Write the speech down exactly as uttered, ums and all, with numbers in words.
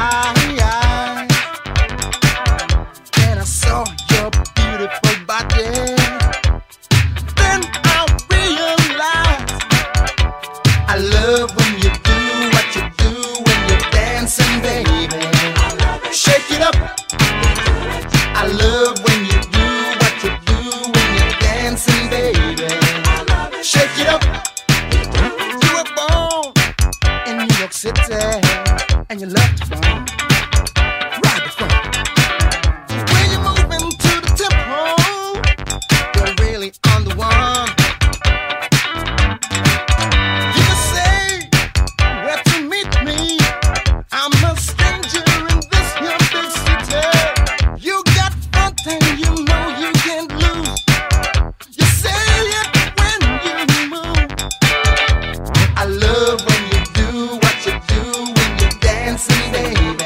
eye, and I saw your beautiful body. Then I realized I love when you do what you do when you're dancing, baby. Shake it up. I love when you do what you do when you're dancing, baby. Shake it up. You were born in New York City, and you love to funk. Ride the funk. When you're moving to the tempo, you're really on the one. You say where to meet me. I'm a stranger in this here big city. You got funk and you know you can't lose. You say it when you move. I love when you do what you do when you're dancing, baby.